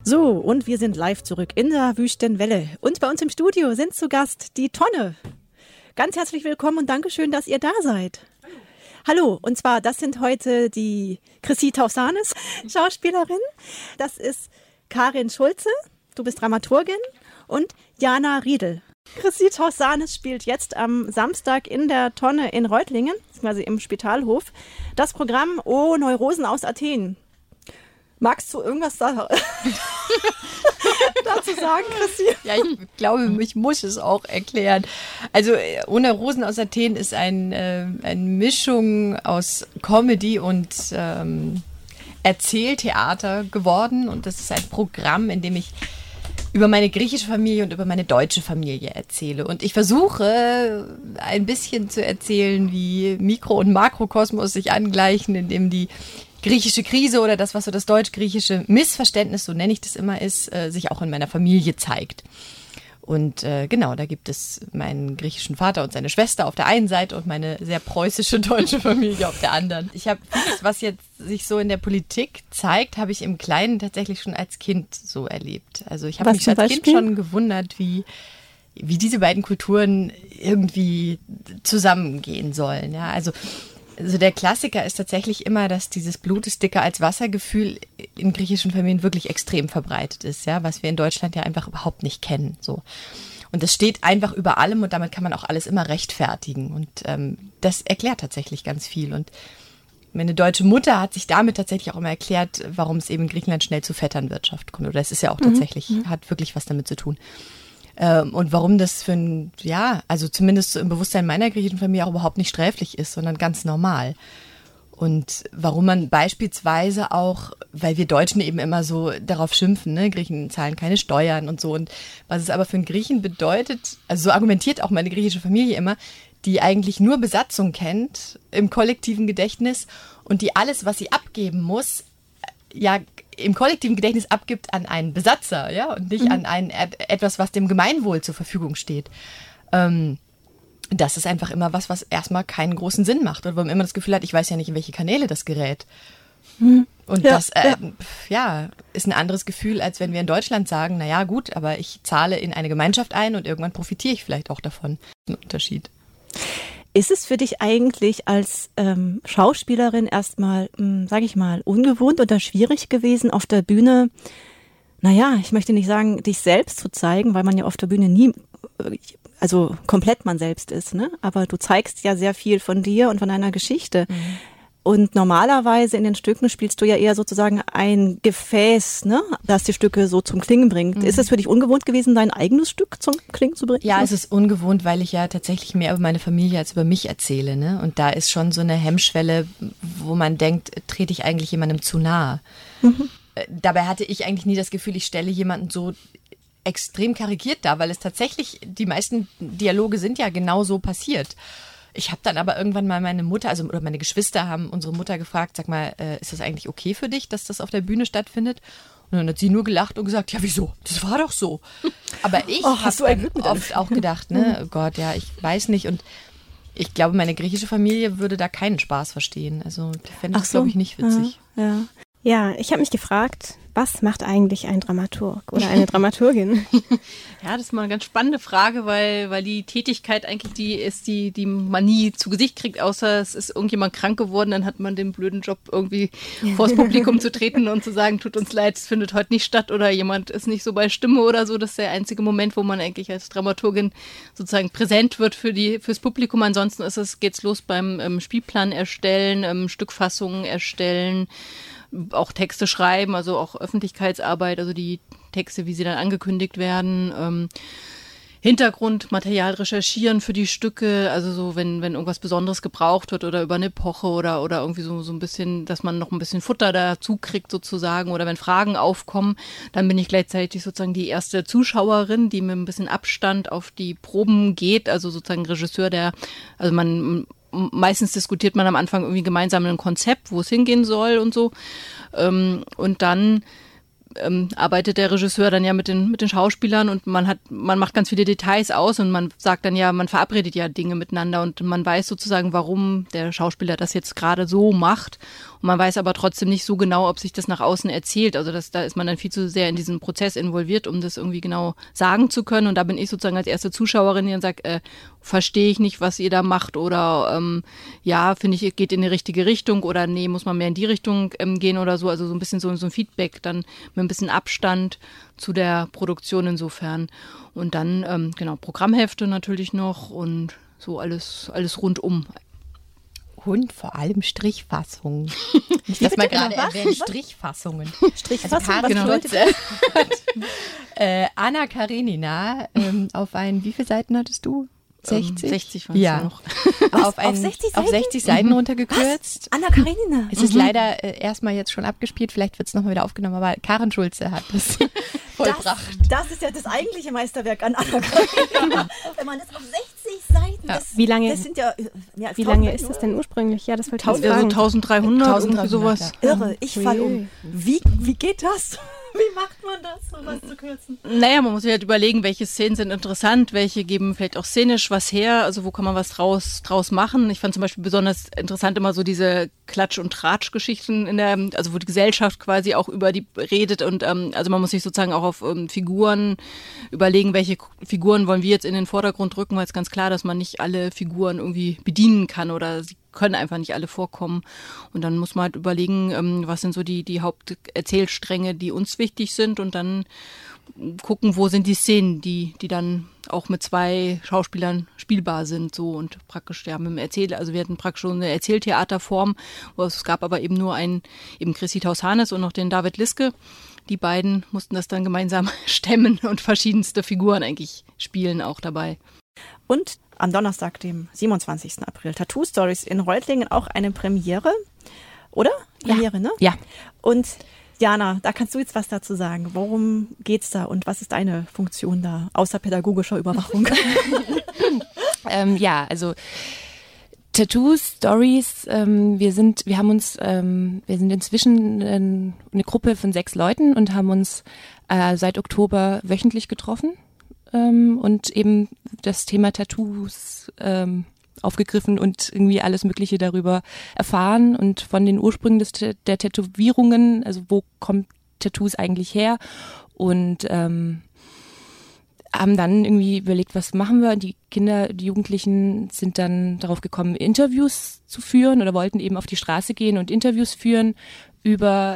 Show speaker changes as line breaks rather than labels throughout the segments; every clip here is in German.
So, und wir sind live zurück in der Wüstenwelle. Und bei uns im Studio sind zu Gast die Tonne. Ganz herzlich willkommen und Dankeschön, dass ihr da seid. Hallo, und zwar, das sind heute die Chrissy Taussanes, Schauspielerin. Das ist Karin Schulze, du bist Dramaturgin, und Jana Riedel. Chrissy Taussanes spielt jetzt am Samstag in der Tonne in Reutlingen, quasi im Spitalhof, das Programm O Neurosen aus Athen. Magst du irgendwas dazu sagen, Chrissy?
Ja, ich glaube, ich muss es auch erklären. Also, O Neurosen aus Athen ist eine Mischung aus Comedy und Erzähltheater geworden. Und das ist ein Programm, in dem ich über meine griechische Familie und über meine deutsche Familie erzähle. Und ich versuche ein bisschen zu erzählen, wie Mikro- und Makrokosmos sich angleichen, indem die griechische Krise oder das, was so das deutsch-griechische Missverständnis, so nenne ich das immer, ist, sich auch in meiner Familie zeigt. Und genau, da gibt es meinen griechischen Vater und seine Schwester auf der einen Seite und meine sehr preußische deutsche Familie auf der anderen. Ich habe vieles, was jetzt sich so in der Politik zeigt, habe ich im Kleinen tatsächlich schon als Kind so erlebt. Also ich habe mich als Kind schon gewundert, wie diese beiden Kulturen irgendwie zusammengehen sollen. Ja, also der Klassiker ist tatsächlich immer, dass dieses Blut ist dicker als Wassergefühl in griechischen Familien wirklich extrem verbreitet ist, ja, was wir in Deutschland ja einfach überhaupt nicht kennen. So. Und das steht einfach über allem und damit kann man auch alles immer rechtfertigen. Und das erklärt tatsächlich ganz viel. Und meine deutsche Mutter hat sich damit tatsächlich auch immer erklärt, warum es eben in Griechenland schnell zu Vetternwirtschaft kommt. Oder es ist ja auch tatsächlich, hat wirklich was damit zu tun. Und warum das also zumindest so im Bewusstsein meiner griechischen Familie auch überhaupt nicht sträflich ist, sondern ganz normal. Und warum man beispielsweise auch, weil wir Deutschen eben immer so darauf schimpfen, ne, Griechen zahlen keine Steuern und so. Und was es aber für einen Griechen bedeutet, also so argumentiert auch meine griechische Familie immer, die eigentlich nur Besatzung kennt im kollektiven Gedächtnis und die alles, was sie abgeben muss, ja im kollektiven Gedächtnis abgibt an einen Besatzer, ja, und nicht an etwas, was dem Gemeinwohl zur Verfügung steht. Das ist einfach immer was erstmal keinen großen Sinn macht und wo man immer das Gefühl hat, ich weiß ja nicht, in welche Kanäle das gerät. Und das ist ein anderes Gefühl, als wenn wir in Deutschland sagen, naja gut, aber ich zahle in eine Gemeinschaft ein und irgendwann profitiere ich vielleicht auch davon. Das ist ein Unterschied.
Ist es für dich eigentlich als Schauspielerin erstmal, sage ich mal, ungewohnt oder schwierig gewesen, auf der Bühne, ich möchte nicht sagen, dich selbst zu zeigen, weil man ja auf der Bühne nie, also komplett man selbst ist, ne? Aber du zeigst ja sehr viel von dir und von deiner Geschichte. Und normalerweise in den Stücken spielst du ja eher sozusagen ein Gefäß, ne, das die Stücke so zum Klingen bringt. Ist es für dich ungewohnt gewesen, dein eigenes Stück zum Klingen zu bringen?
Ja, es ist ungewohnt, weil ich ja tatsächlich mehr über meine Familie als über mich erzähle, ne? Und da ist schon so eine Hemmschwelle, wo man denkt, trete ich eigentlich jemandem zu nahe? Dabei hatte ich eigentlich nie das Gefühl, ich stelle jemanden so extrem karikiert dar, weil es tatsächlich, die meisten Dialoge sind ja genau so passiert. Ich habe dann aber irgendwann mal meine Mutter, oder meine Geschwister haben unsere Mutter gefragt, sag mal, ist das eigentlich okay für dich, dass das auf der Bühne stattfindet? Und dann hat sie nur gelacht und gesagt, ja wieso? Das war doch so. Aber ich habe oft auch gedacht, ne, oh Gott, ja, ich weiß nicht. Und ich glaube, meine griechische Familie würde da keinen Spaß verstehen. Also die fände das, glaube ich, nicht witzig.
Ja, ich habe mich gefragt, was macht eigentlich ein Dramaturg oder eine Dramaturgin?
Ja, das ist mal eine ganz spannende Frage, weil die Tätigkeit eigentlich die man nie zu Gesicht kriegt, außer es ist irgendjemand krank geworden, dann hat man den blöden Job, irgendwie vors Publikum zu treten und zu sagen, tut uns leid, es findet heute nicht statt oder jemand ist nicht so bei Stimme oder so. Das ist der einzige Moment, wo man eigentlich als Dramaturgin sozusagen präsent wird fürs Publikum. Ansonsten geht's los beim Spielplan erstellen, Stückfassungen erstellen, auch Texte schreiben, also auch Öffentlichkeitsarbeit, also die Texte, wie sie dann angekündigt werden, Hintergrundmaterial recherchieren für die Stücke, also so, wenn irgendwas Besonderes gebraucht wird oder über eine Epoche oder irgendwie so ein bisschen, dass man noch ein bisschen Futter dazu kriegt sozusagen oder wenn Fragen aufkommen, dann bin ich gleichzeitig sozusagen die erste Zuschauerin, die mit ein bisschen Abstand auf die Proben geht, also sozusagen Regisseur, meistens diskutiert man am Anfang irgendwie gemeinsam ein Konzept, wo es hingehen soll und so. Und dann arbeitet der Regisseur dann ja mit den Schauspielern und man macht ganz viele Details aus und man sagt dann ja, man verabredet ja Dinge miteinander und man weiß sozusagen, warum der Schauspieler das jetzt gerade so macht Und man weiß aber trotzdem nicht so genau, ob sich das nach außen erzählt. Also da ist man dann viel zu sehr in diesen Prozess involviert, um das irgendwie genau sagen zu können. Und da bin ich sozusagen als erste Zuschauerin, die dann sagt, verstehe ich nicht, was ihr da macht oder ja, finde ich, geht in die richtige Richtung oder nee, muss man mehr in die Richtung gehen oder so. Also so ein bisschen so ein Feedback dann mit ein bisschen Abstand zu der Produktion insofern. Und dann, genau, Programmhefte natürlich noch und so alles rundum.
Und vor allem Strichfassungen. Nicht, dass man gerade erwähnt, Strichfassungen.
Strichfassungen,
also
was bedeutet
Anna Karenina auf wie viele Seiten hattest du? 60?
60 waren es
ja
noch.
Auf 60 Seiten?
Auf 60 Seiten runtergekürzt.
Anna Karenina.
Es ist leider erstmal jetzt schon abgespielt, vielleicht wird es nochmal wieder aufgenommen, aber Karen Schulze hat das vollbracht.
Das ist ja das eigentliche Meisterwerk an Anna Karenina. Wenn man das auf 60 Seiten,
Wie lange,
das sind ja mehr als
wie lange
1000
ist das denn ursprünglich? Ja, das wollte ich
Also
fragen.
1300, irgendwie sowas.
Irre, ich fall um.
Ui.
Wie geht das? Wie macht man das, sowas zu kürzen?
Naja, man muss sich halt überlegen, welche Szenen sind interessant, welche geben vielleicht auch szenisch was her, also wo kann man was draus machen. Ich fand zum Beispiel besonders interessant immer so diese Klatsch- und Tratsch-Geschichten also wo die Gesellschaft quasi auch über die redet und also man muss sich sozusagen auch auf Figuren überlegen, welche Figuren wollen wir jetzt in den Vordergrund rücken, weil es ganz klar, dass man nicht alle Figuren irgendwie bedienen kann oder sie können einfach nicht alle vorkommen. Und dann muss man halt überlegen, was sind so die Haupterzählstränge, die uns wichtig sind und dann gucken, wo sind die Szenen, die dann auch mit 2 Schauspielern spielbar sind, so und praktisch, ja, mit dem also wir hatten praktisch schon eine Erzähltheaterform, wo es gab aber eben nur eben Chrissy Taushanes und noch den David Liske. Die beiden mussten das dann gemeinsam stemmen und verschiedenste Figuren eigentlich spielen auch dabei.
Und am Donnerstag, dem 27. April, Tattoo Stories in Reutlingen, auch eine Premiere, oder? Premiere, ne?
Ja.
Und Jana, da kannst du jetzt was dazu sagen. Worum geht's da und was ist deine Funktion da, außer pädagogischer Überwachung?
Ja, also Tattoo Stories, wir sind inzwischen eine Gruppe von 6 Leuten und haben uns seit Oktober wöchentlich getroffen. Und eben das Thema Tattoos aufgegriffen und irgendwie alles Mögliche darüber erfahren und von den Ursprüngen der Tätowierungen, also wo kommt Tattoos eigentlich her und haben dann irgendwie überlegt, was machen wir. Die Kinder, die Jugendlichen sind dann darauf gekommen, Interviews zu führen oder wollten eben auf die Straße gehen und Interviews führen über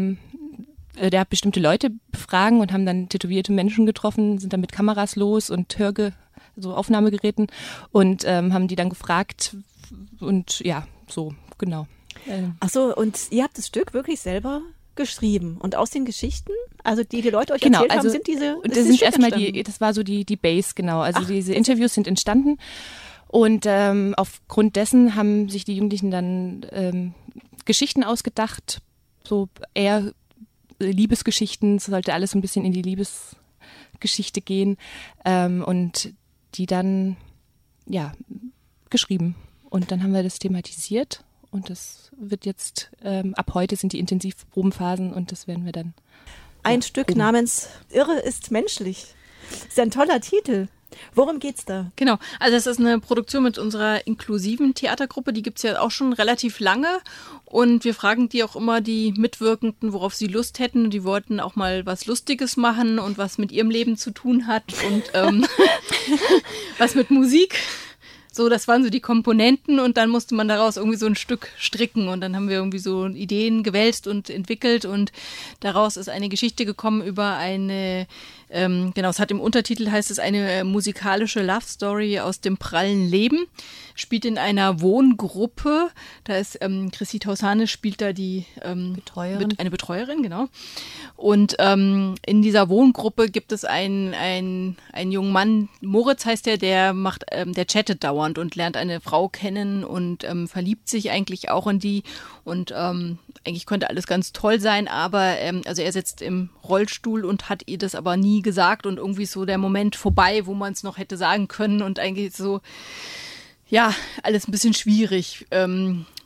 der hat bestimmte Leute befragen und haben dann tätowierte Menschen getroffen, sind dann mit Kameras los und Aufnahmegeräten und haben die dann gefragt und ja, so, genau.
Ach so, und ihr habt das Stück wirklich selber geschrieben und aus den Geschichten, also die Leute euch
genau,
erzählt
also,
haben, sind diese
und das sind erstmal das war so die Base, genau, also diese Interviews sind entstanden und aufgrund dessen haben sich die Jugendlichen dann Geschichten ausgedacht, so eher Liebesgeschichten, es sollte alles ein bisschen in die Liebesgeschichte gehen und die dann, ja, geschrieben. Und dann haben wir das thematisiert und das wird jetzt, ab heute sind die Intensivprobenphasen und das werden wir dann.
Ein Stück namens Irre ist menschlich. Ist ja ein toller Titel. Worum geht's da?
Genau, also es ist eine Produktion mit unserer inklusiven Theatergruppe, die gibt's ja auch schon relativ lange und wir fragen die auch immer, die Mitwirkenden, worauf sie Lust hätten. Die wollten auch mal was Lustiges machen und was mit ihrem Leben zu tun hat und was mit Musik. So, das waren so die Komponenten und dann musste man daraus irgendwie so ein Stück stricken und dann haben wir irgendwie so Ideen gewälzt und entwickelt und daraus ist eine Geschichte gekommen über eine, genau, es hat im Untertitel heißt es eine musikalische Love Story aus dem prallen Leben, spielt in einer Wohngruppe, da ist Chrissy Taushanes spielt da die
Betreuerin.
Eine Betreuerin, genau. Und in dieser Wohngruppe gibt es einen jungen Mann, Moritz heißt der chattet dauernd und lernt eine Frau kennen und verliebt sich eigentlich auch in die und eigentlich könnte alles ganz toll sein, aber also er sitzt im Rollstuhl und hat ihr das aber nie gesagt und irgendwie ist so der Moment vorbei, wo man es noch hätte sagen können und eigentlich so, ja, alles ein bisschen schwierig.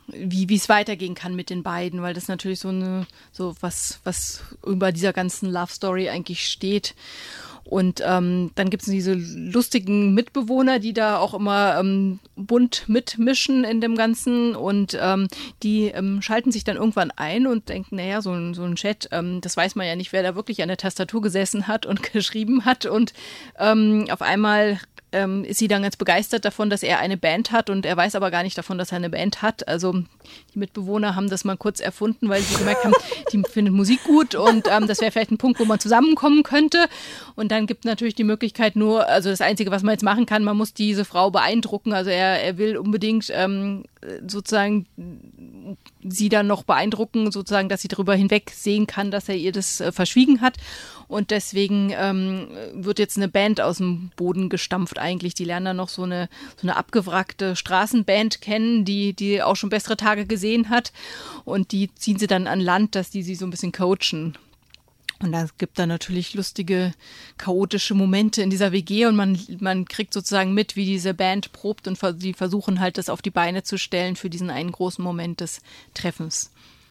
wie es weitergehen kann mit den beiden, weil das natürlich was über dieser ganzen Love Story eigentlich steht. Und dann gibt es diese lustigen Mitbewohner, die da auch immer bunt mitmischen in dem Ganzen und die schalten sich dann irgendwann ein und denken, naja, so ein Chat, das weiß man ja nicht, wer da wirklich an der Tastatur gesessen hat und geschrieben hat und auf einmal ist sie dann ganz begeistert davon, dass er eine Band hat und er weiß aber gar nicht davon, dass er eine Band hat. Also die Mitbewohner haben das mal kurz erfunden, weil sie gemerkt haben, die findet Musik gut und das wäre vielleicht ein Punkt, wo man zusammenkommen könnte. Und dann gibt natürlich die Möglichkeit also das Einzige, was man jetzt machen kann, man muss diese Frau beeindrucken. Also er will unbedingt sozusagen sie dann noch beeindrucken, sozusagen, dass sie darüber hinweg sehen kann, dass er ihr das verschwiegen hat. Und deswegen wird jetzt eine Band aus dem Boden gestampft eigentlich. Die lernen dann noch so eine abgewrackte Straßenband kennen, die auch schon bessere Tage gesehen hat. Und die ziehen sie dann an Land, dass die sie so ein bisschen coachen. Und es gibt dann natürlich lustige, chaotische Momente in dieser WG und man kriegt sozusagen mit, wie diese Band probt und die versuchen halt, das auf die Beine zu stellen für diesen einen großen Moment des Treffens.